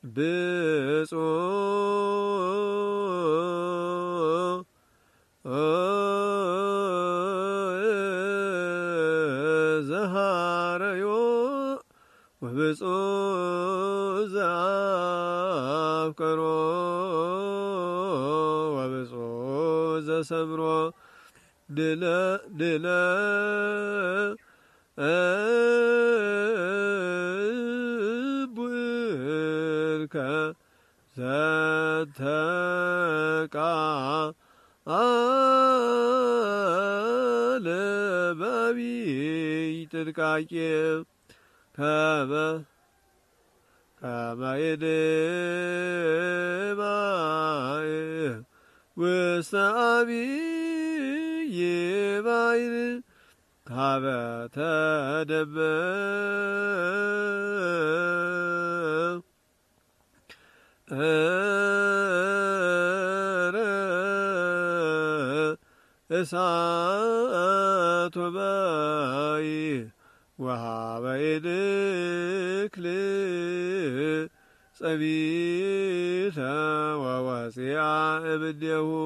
ብፁዕ ዘሃረዮ ወብፁዕ ዘአፍቀሮ ወብፁዕ ዘሰብሮ ድለ ቡርከ ዘተቃለ በአቢይ ጥንቃቄ ከመ ይድማይ ውስተ አቢይ ባሕር ካበ ተደብረ እሳት ወማይ ወሀበ ይድክል ጸቢተ ወወፂአ እምኔሁ